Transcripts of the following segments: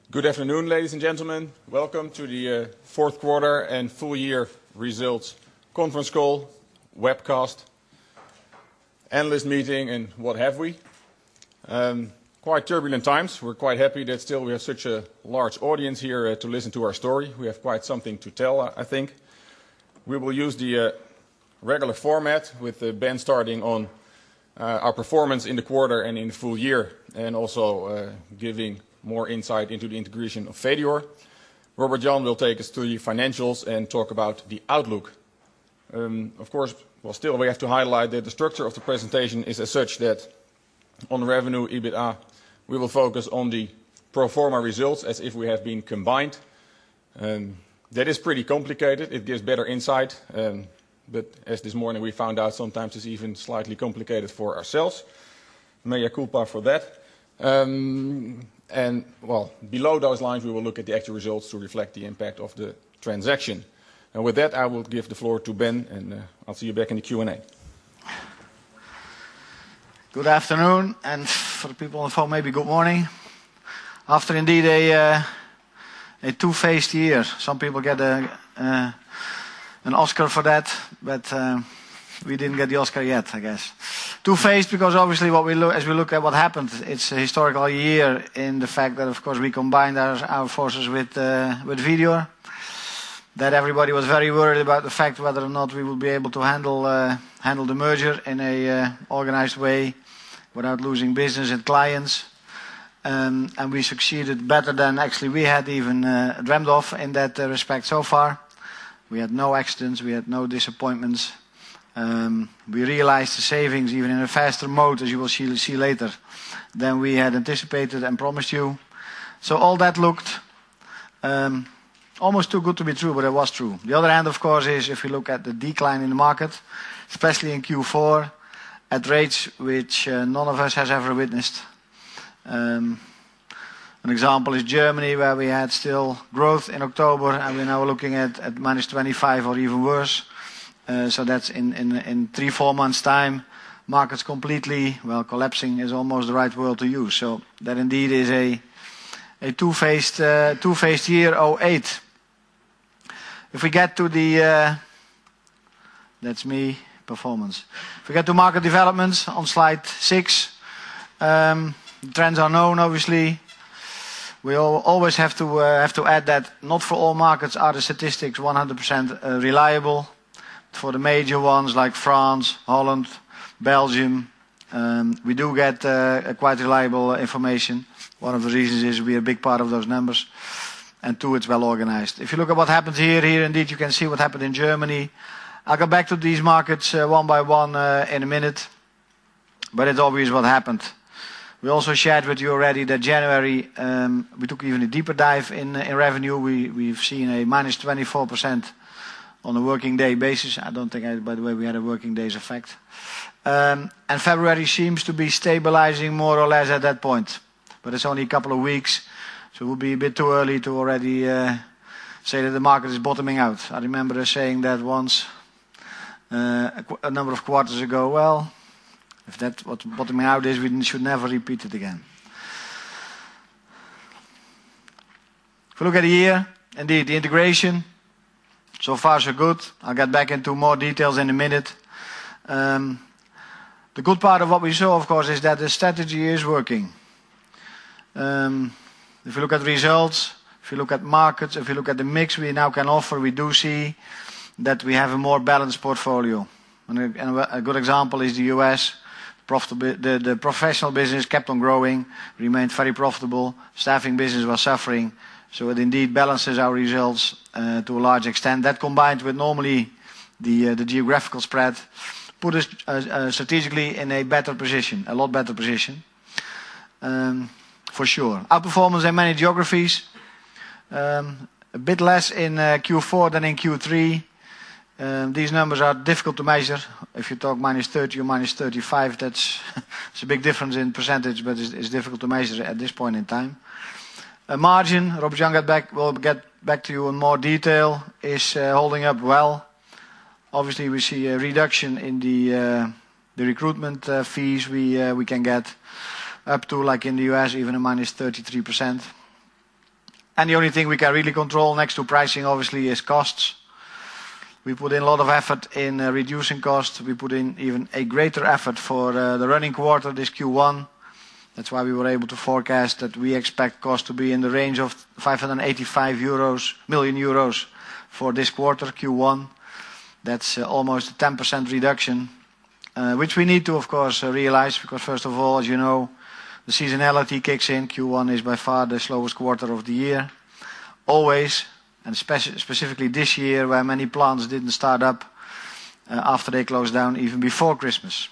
Good afternoon, ladies and gentlemen. Welcome to the fourth quarter and full year results conference call, webcast, analyst meeting, and what have we. Quite turbulent times. We're quite happy that still we have such a large audience here to listen to our story. We have quite something to tell, I think. We will use the regular format with Ben starting on our performance in the quarter and in the full year, and also giving more insight into the integration of Vedior. Robert Jan will take us through the financials and talk about the outlook. Of course, still we have to highlight that the structure of the presentation is as such that on revenue, EBITDA, we will focus on the pro forma results as if we have been combined. That is pretty complicated. It gives better insight, but as this morning we found out, sometimes it's even slightly complicated for ourselves. Mea culpa for that. And below those lines, we will look at the actual results to reflect the impact of the transaction. And with that, I will give the floor to Ben, and I'll see you back in the Q&A. Good afternoon, and for the people on the phone, maybe good morning. After indeed a two-faced year, some people get an Oscar for that, but we didn't get the Oscar yet, I guess. Two-faced because obviously as we look at what happened, it's a historical year in the fact that, of course, we combined our forces with Vedior. That everybody was very worried about the fact whether or not we would be able to handle the merger in a organized way without losing business and clients. And we succeeded better than actually we had even dreamed of in that respect so far. We had no accidents, we had no disappointments. We realized the savings even in a faster mode, as you will see later, than we had anticipated and promised you. So all that looked almost too good to be true, but it was true. The other hand, of course, is if we look at the decline in the market, especially in Q4, at rates which none of us has ever witnessed. An example is Germany, where we had still growth in October, and we're now looking at minus 25 or even worse. So that's in 3-4 months' time, markets completely, collapsing is almost the right word to use. So that indeed is a two-faced year, 08. If we get to that's me, performance. If we get to market developments on slide 6, the trends are known, obviously. We always have to add that not for all markets are the statistics 100% reliable. For the major ones like France, Holland, Belgium, we do get quite reliable information. One of the reasons is we are a big part of those numbers. And 2, it's well organized. If you look at what happened here indeed you can see what happened in Germany. I'll go back to these markets one by one in a minute. But it's obvious what happened. We also shared with you already that January, we took even a deeper dive in revenue. We've seen a minus 24% on a working day basis. I don't think, by the way, we had a working days effect. And February seems to be stabilizing more or less at that point. But it's only a couple of weeks, so it would be a bit too early to already say that the market is bottoming out. I remember us saying that once a number of quarters ago. Well, if that's what bottoming out is, we should never repeat it again. If we look at the year, indeed, the integration, so far so good. I'll get back into more details in a minute. The good part of what we saw, of course, is that the strategy is working. If you look at results, if you look at markets, if you look at the mix we now can offer, we do see that we have a more balanced portfolio. And a good example is the US. The professional business kept on growing, remained very profitable. Staffing business was suffering. So it indeed balances our results to a large extent. That combined with normally the geographical spread put us strategically in a better position, a lot better position, for sure. Outperformance in many geographies, a bit less in Q4 than in Q3. These numbers are difficult to measure. If you talk minus 30 or minus 35, that's it's a big difference in percentage, but it's difficult to measure at this point in time. Margin, Robert Jan will get back to you in more detail, is holding up well. Obviously, we see a reduction in the recruitment fees we can get up to, like in the US, even a minus 33%. And the only thing we can really control next to pricing, obviously, is costs. We put in a lot of effort in reducing costs. We put in even a greater effort for the running quarter, this Q1. That's why we were able to forecast that we expect costs to be in the range of 585 million euros for this quarter, Q1. That's almost a 10% reduction, which we need to, of course, realize, because first of all, as you know, the seasonality kicks in. Q1 is by far the slowest quarter of the year, always, and specifically this year, where many plants didn't start up after they closed down, even before Christmas.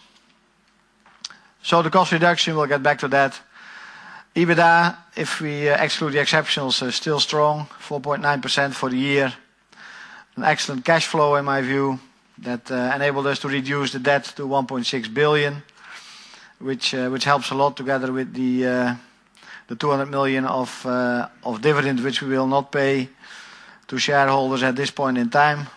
So the cost reduction, we'll get back to that. EBITDA, if we exclude the exceptionals, is still strong, 4.9% for the year. An excellent cash flow, in my view, that enabled us to reduce the debt to 1.6 billion, which helps a lot, together with the 200 million of dividend, which we will not pay to shareholders at this point in time.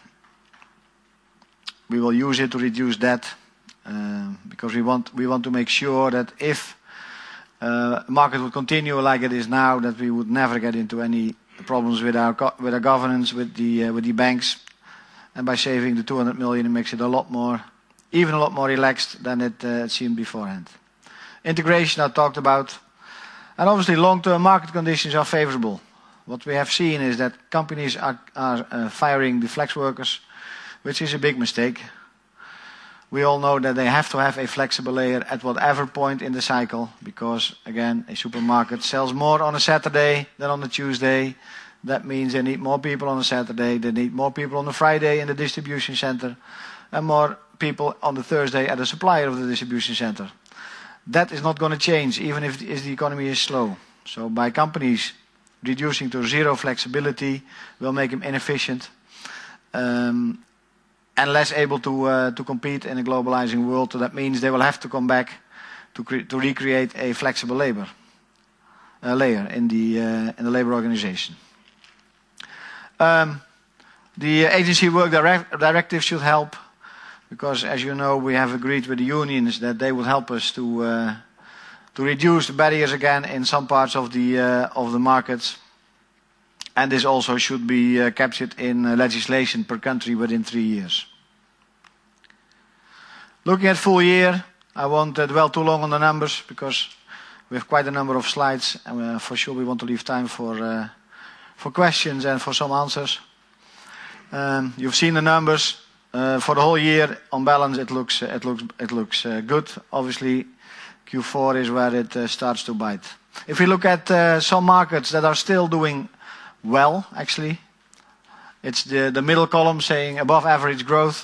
We will use it to reduce debt, because we want to make sure that if market will continue like it is now, that we would never get into any problems with our governance, with the banks. And by saving the 200 million, it makes it even a lot more relaxed than it seemed beforehand. Integration, I talked about. And obviously, long-term market conditions are favorable. What we have seen is that companies are firing the flex workers, which is a big mistake. We all know that they have to have a flexible layer at whatever point in the cycle, because, again, a supermarket sells more on a Saturday than on a Tuesday. That means they need more people on a Saturday, they need more people on a Friday in the distribution center, and more people on the Thursday at the supplier of the distribution center. That is not going to change, even if the economy is slow. So by companies reducing to zero flexibility, will make them inefficient, and less able to compete in a globalizing world. So that means they will have to come back to recreate a flexible layer in the labor organization. The agency work directive should help, because, as you know, we have agreed with the unions that they will help us to reduce the barriers again in some parts of the markets. And this also should be captured in legislation per country within 3 years. Looking at full year, I won't dwell too long on the numbers, because we have quite a number of slides, and for sure we want to leave time for questions and for some answers. You've seen the numbers for the whole year. On balance, it looks good. Obviously, Q4 is where it starts to bite. If we look at some markets that are still doing well, actually, it's the middle column saying above average growth.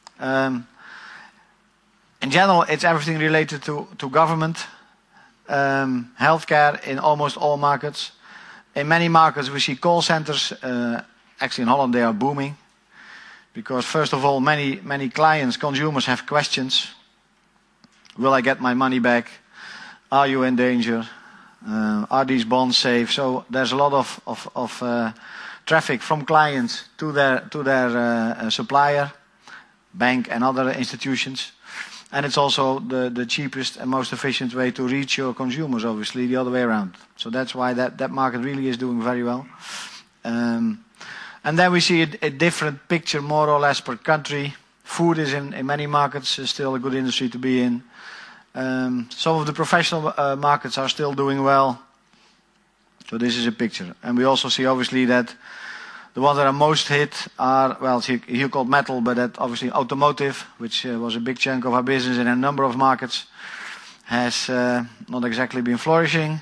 In general, it's everything related to government, healthcare in almost all markets. In many markets, we see call centers. Actually, in Holland, they are booming, because first of all, many clients, consumers, have questions. Will I get my money back? Are you in danger? Are these bonds safe? So there's a lot of traffic from clients to their supplier, bank and other institutions. And it's also the cheapest and most efficient way to reach your consumers, obviously, the other way around. So that's why that market really is doing very well. And then we see a different picture, more or less, per country. Food is in many markets still a good industry to be in. Some of the professional markets are still doing well. So this is a picture. And we also see, obviously, that the ones that are most hit are, well, here called metal, but that obviously automotive, which was a big chunk of our business in a number of markets, has not exactly been flourishing.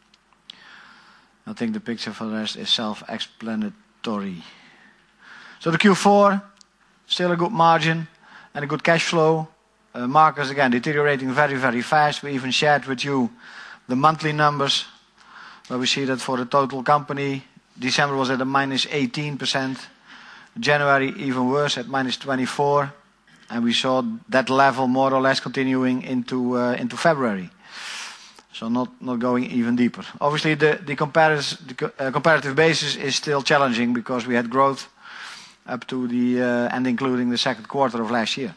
I think the picture for the rest is self-explanatory. So the Q4, still a good margin and a good cash flow. Markets, again, deteriorating very, very fast. We even shared with you the monthly numbers, where we see that for the total company, December was at a -18%, January even worse at -24%, and we saw that level more or less continuing into February. So not going even deeper. Obviously, the comparative basis is still challenging, because we had growth up to the and including the second quarter of last year.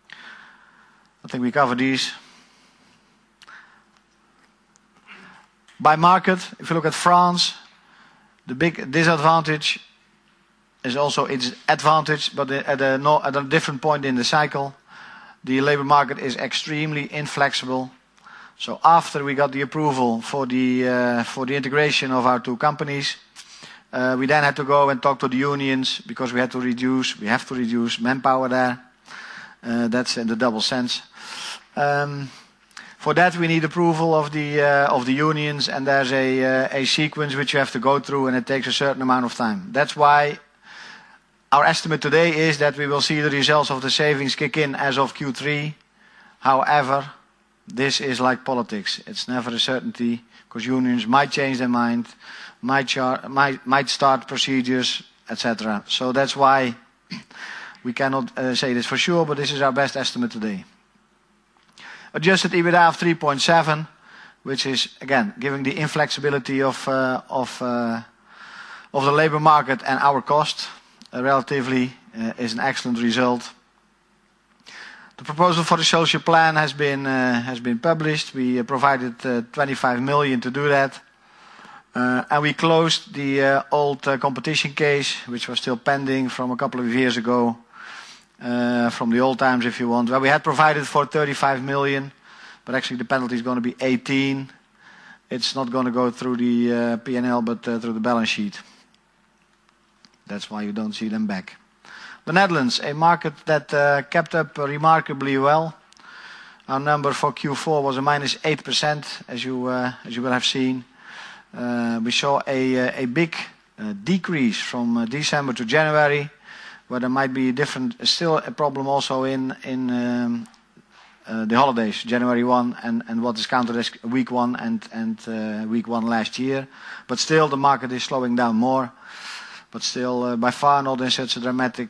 I think we covered these. By market, if you look at France, the big disadvantage is also its advantage, but at a different point in the cycle. The labor market is extremely inflexible. So after we got the approval for the integration of our two companies, we then had to go and talk to the unions because we have to reduce manpower there. That's in the double sense. For that we need approval of the unions, and there's a sequence which you have to go through, and it takes a certain amount of time. That's why our estimate today is that we will see the results of the savings kick in as of Q3. However, this is like politics. It's never a certainty because unions might change their mind, might start procedures, etc. So that's why we cannot say this for sure, but this is our best estimate today. Adjusted EBITDA of 3.7, which is again giving the inflexibility of the labor market and our cost relatively is an excellent result. The proposal for the social plan has been published. We provided 25 million to do that, and we closed the old competition case, which was still pending from a couple of years ago, from the old times, if you want. Well, we had provided for 35 million, but actually the penalty is going to be 18. It's not going to go through the P&L, but through the balance sheet. That's why you don't see them back. The Netherlands, a market that kept up remarkably well. Our number for Q4 was a -8%, as you will have seen. We saw a big decrease from December to January, where there might be still a problem also in the holidays, January 1 and what is counted as week 1 and week 1 last year. But still the market is slowing down more. But still, by far not in such a dramatic,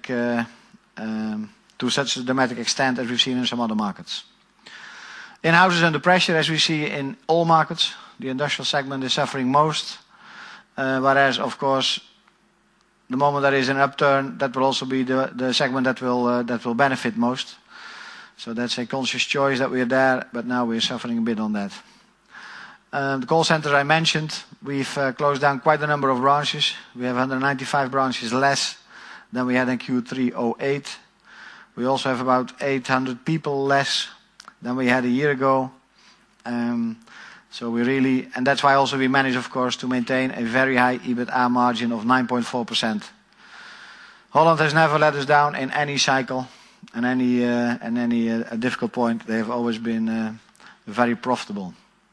to such a dramatic extent as we've seen in some other markets. In houses under pressure, as we see in all markets, the industrial segment is suffering most. Whereas, of course, the moment there is an upturn, that will also be the segment that will benefit most. So that's a conscious choice that we are there, but now we're suffering a bit on that. The call center I mentioned, we've closed down quite a number of branches. We have 195 branches less than we had in Q3 '08. We also have about 800 people less than we had a year ago. So we really, and that's why also we manage, of course, to maintain a very high EBITDA margin of 9.4%. Holland has never let us down in any cycle and any difficult point. They have always been very profitable.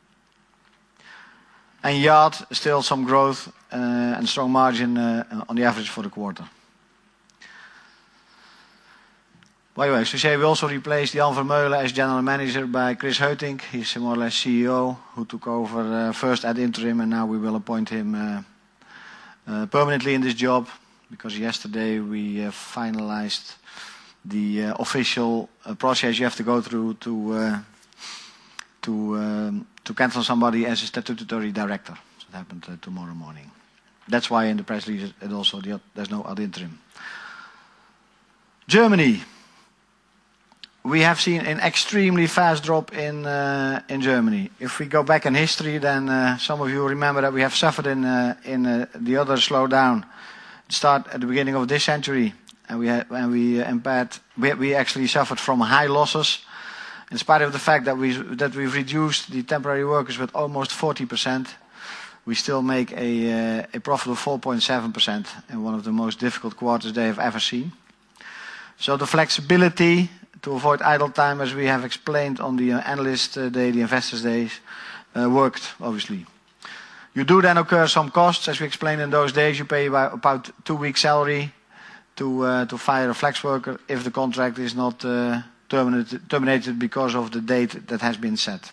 And Yacht, still some growth and strong margin on the average for the quarter. By the way, so say we also replaced Jan Vermeulen as general manager by Chris Heutink. He's more or less CEO who took over first at interim, and now we will appoint him permanently in this job, because yesterday we finalized the official process you have to go through to cancel somebody as a statutory director. So it happened tomorrow morning. That's why in the press release it also there's no ad interim. Germany. We have seen an extremely fast drop in Germany. If we go back in history, then some of you remember that we have suffered in the other slowdown. Start at the beginning of this century, and we actually suffered from high losses. In spite of the fact that we've reduced the temporary workers with almost 40%, we still make a profit of 4.7% in one of the most difficult quarters they have ever seen. So the flexibility to avoid idle time, as we have explained on the analyst day, the investors days, worked obviously. You do then incur some costs, as we explained in those days. You pay about 2 weeks' salary to fire a flex worker if the contract is not terminated because of the date that has been set.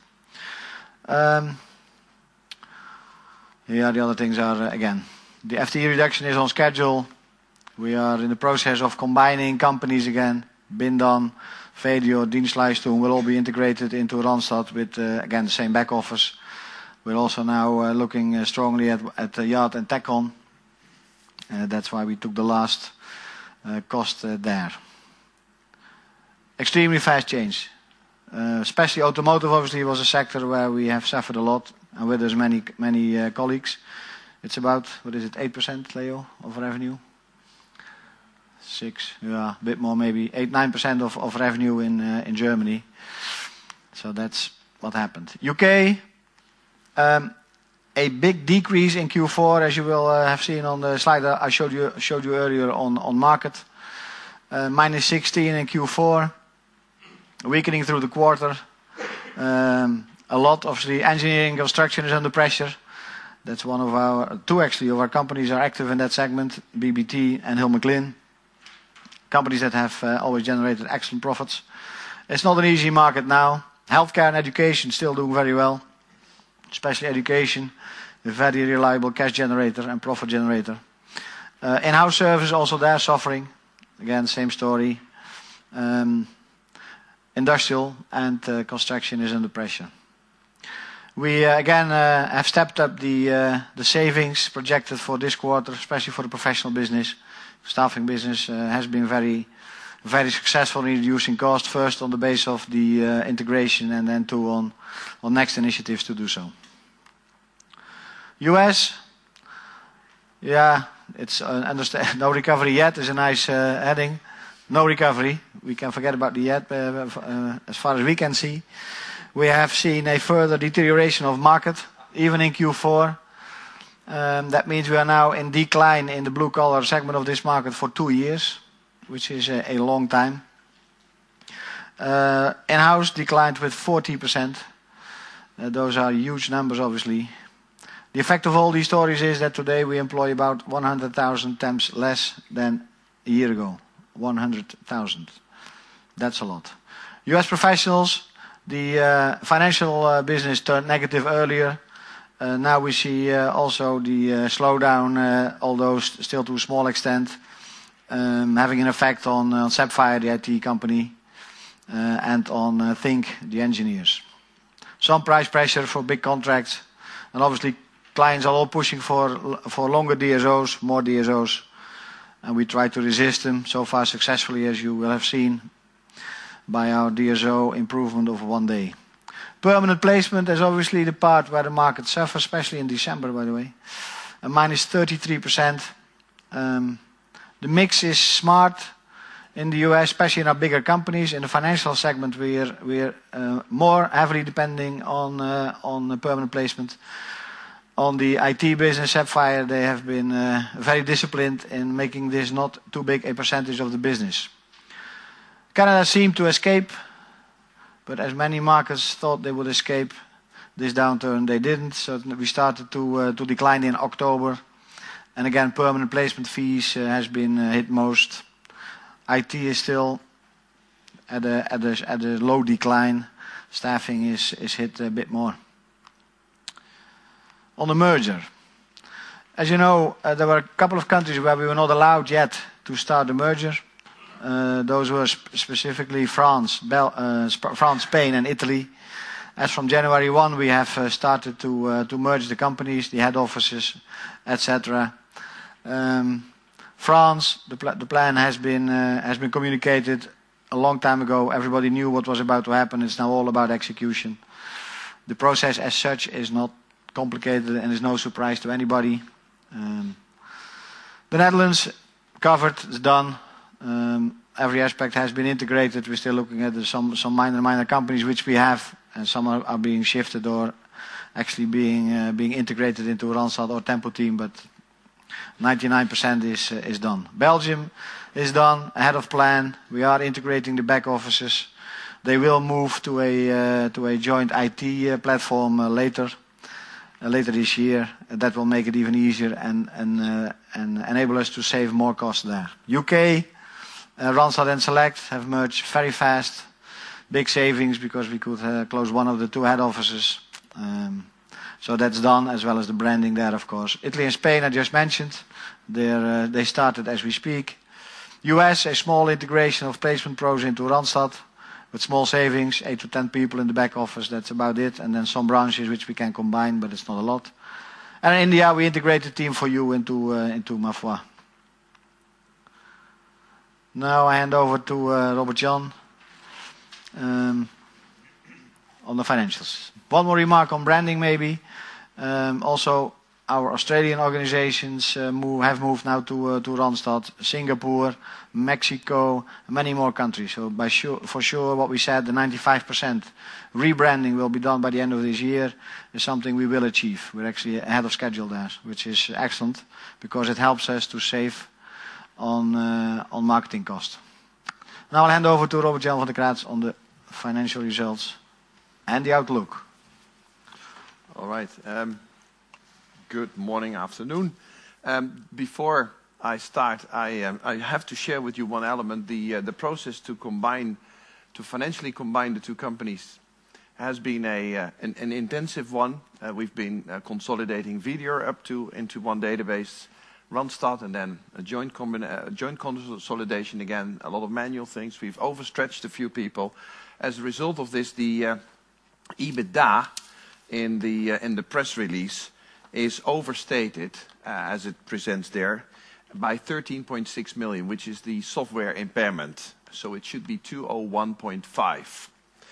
The other things are again, the FTE reduction is on schedule. We are in the process of combining companies again. Bindan, Vedio, Dienstleistung will all be integrated into Randstad with again the same back office. We're also now looking strongly at Yacht and Techcon. That's why we took the last cost there. Extremely fast change. Especially automotive obviously was a sector where we have suffered a lot. and with us many colleagues. It's about, what is it, 8%, Leo, of revenue? 6, yeah, a bit more maybe, 8-9% of revenue in Germany. So that's what happened. UK, a big decrease in Q4, as you will have seen on the slide that I showed you earlier on market. Minus 16 in Q4, weakening through the quarter. A lot of the engineering construction is under pressure. That's one of our, two actually, of our companies are active in that segment, BBT and Hill McLean. Companies that have always generated excellent profits. It's not an easy market now. Healthcare and education still doing very well. Especially education, a very reliable cash generator and profit generator. In-house service also there suffering. Again, same story. Industrial and construction is under pressure. We again have stepped up the savings projected for this quarter, especially for the professional business. Staffing business has been very successful in reducing cost, first on the base of the integration and then two on next initiatives to do so. US, yeah, it's no recovery yet is a nice heading. No recovery. We can forget about the yet, as far as we can see. We have seen a further deterioration of market, even in Q4. That means we are now in decline in the blue collar segment of this market for 2 years, which is a long time. In-house declined with 40%. Those are huge numbers, obviously. The effect of all these stories is that today we employ about 100,000 temps less than a year ago. 100,000. That's a lot. US professionals, the financial business turned negative earlier. Now we see also the slowdown, although still to a small extent, having an effect on Sapphire, the IT company, and on Think, the engineers. Some price pressure for big contracts, and obviously clients are all pushing for longer DSOs, more DSOs, and we try to resist them so far successfully, as you will have seen by our DSO improvement of 1 day. Permanent placement is obviously the part where the market suffers, especially in December, by the way. Minus 33%. The mix is smart in the US, especially in our bigger companies. In the financial segment, we're more heavily depending on permanent placement. On the IT business, Sapphire, they have been very disciplined in making this not too big a percentage of the business. Canada seemed to escape, but as many markets thought they would escape this downturn, they didn't. So we started to decline in October. And again, permanent placement fees has been hit most. IT is still at a low decline. Staffing is hit a bit more. On the merger. As you know, there were a couple of countries where we were not allowed yet to start the merger. Those were specifically France, Spain and Italy. As from January 1, we have started to merge the companies, the head offices, etc. France, the plan has been communicated a long time ago. Everybody knew what was about to happen. It's now all about execution. The process as such is not complicated and is no surprise to anybody. The Netherlands covered, it's done. Every aspect has been integrated. We're still looking at some minor companies which we have, and some are being shifted or actually being integrated into Randstad or Tempo Team, but 99% is done. Belgium is done, ahead of plan. We are integrating the back offices. They will move to a joint IT platform later this year. That will make it even easier and enable us to save more costs there. UK, Randstad and Select have merged very fast. Big savings because we could close one of the two head offices. So that's done, as well as the branding there, of course. Italy and Spain, I just mentioned. They started as we speak. US, a small integration of Placement Pros into Randstad with small savings, 8 to 10 people in the back office. That's about it. And then some branches which we can combine, but it's not a lot. And in India, we integrated Team for You into Mafoi. Now I hand over to Robert Jan on on the financials. One more remark on branding maybe. Also, our Australian organizations have moved now to Randstad, Singapore, Mexico, many more countries. So for sure what we said, the 95% rebranding will be done by the end of this year, is something we will achieve. We're actually ahead of schedule there, which is excellent because it helps us to save on marketing cost. Now I'll hand over to Robert-Jan van der Kraats on the financial results and the outlook. All right. Good morning, afternoon. Before I start, I have to share with you one element. The process to financially combine the two companies has been an intensive one. We've been consolidating Vedior into one database, Randstad, and then a joint consolidation again. A lot of manual things. We've overstretched a few people. As a result of this, the EBITDA in the press release is overstated, as it presents there, by 13.6 million, which is the software impairment. So it should be 201.5.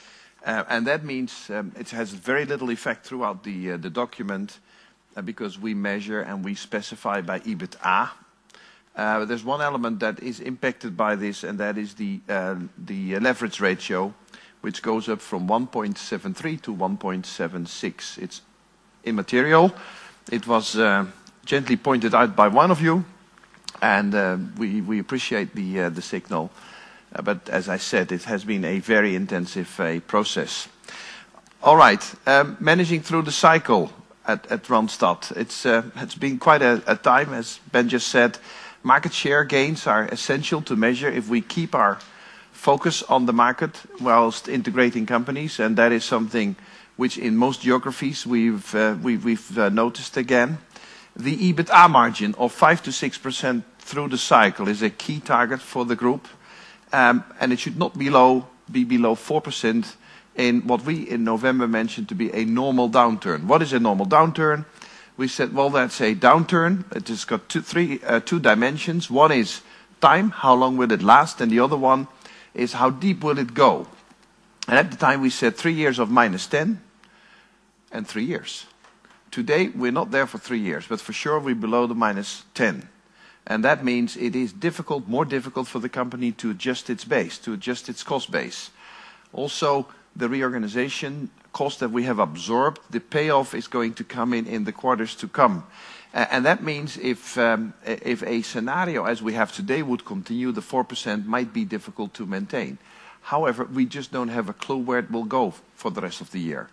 And that means it has very little effect throughout the document because we measure and we specify by EBITDA. There's one element that is impacted by this, and that is the leverage ratio, which goes up from 1.73 to 1.76. It's immaterial. It was gently pointed out by one of you, and we appreciate the signal. But as I said, it has been a very intensive process. All right, managing through the cycle at Randstad. It's been quite a time, as Ben just said. Market share gains are essential to measure if we keep our focus on the market whilst integrating companies, and that is something which in most geographies we've noticed again. The EBITDA margin of 5 to 6% through the cycle is a key target for the group, and it should not be below 4% in what we in November mentioned to be a normal downturn. What is a normal downturn? We said, well, that's a downturn. It has got two dimensions. One is time, how long will it last, and the other one is how deep will it go. And at the time we said 3 years of -10 and 3 years. Today we're not there for 3 years, but for sure we're below the -10. And that means it is more difficult for the company to adjust its base, to adjust its cost base. Also, the reorganization cost that we have absorbed, the payoff is going to come in the quarters to come. And that means if a scenario as we have today would continue, the 4% might be difficult to maintain. However, we just don't have a clue where it will go for the rest of the year.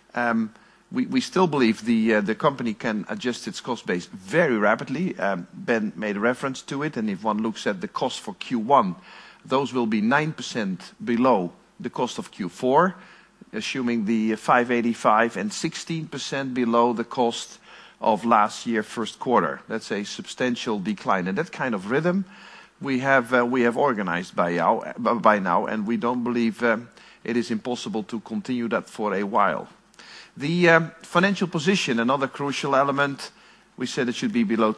We still believe the company can adjust its cost base very rapidly. Ben made a reference to it, and if one looks at the cost for Q1, those will be 9% below the cost of Q4, assuming the 585, and 16% below the cost of last year first quarter. That's a substantial decline, and that kind of rhythm we have organized by now, and we don't believe it is impossible to continue that for a while. The financial position, another crucial element, we said it should be below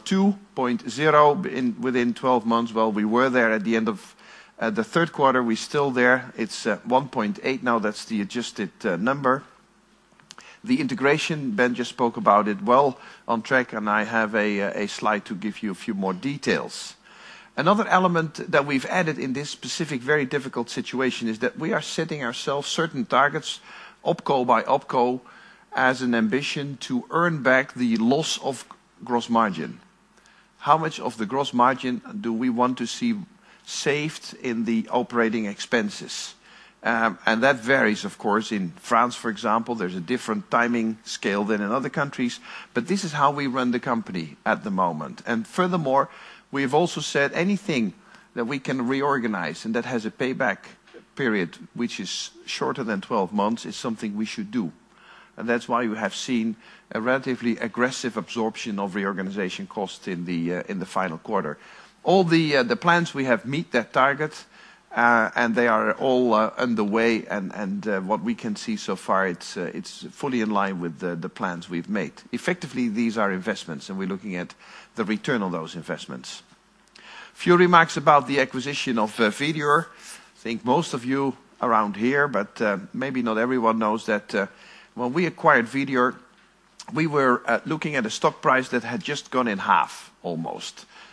2.0 within 12 months. Well, we were there at the end of the third quarter. We're still there. It's 1.8 now. That's the adjusted number. The integration, Ben just spoke about it, well on track, and I have a slide to give you a few more details. Another element that we've added in this specific, very difficult situation is that we are setting ourselves certain targets, OpCo by OpCo, as an ambition to earn back the loss of gross margin. How much of the gross margin do we want to see saved in the operating expenses? And that varies, of course. In France, for example, there's a different timing scale than in other countries. But this is how we run the company at the moment. And furthermore, we've also said anything that we can reorganize and that has a payback period which is shorter than 12 months is something we should do. And that's why you have seen a relatively aggressive absorption of reorganization costs in the final quarter. All the plans we have meet that target, and they are all underway. And what we can see so far, it's fully in line with the plans we've made. Effectively, these are investments, and we're looking at the return on those investments. Few remarks about the acquisition of Vedior. I think most of you around here, but maybe not everyone knows that when we acquired Vedior, we were looking at a stock price that had just gone in half, almost.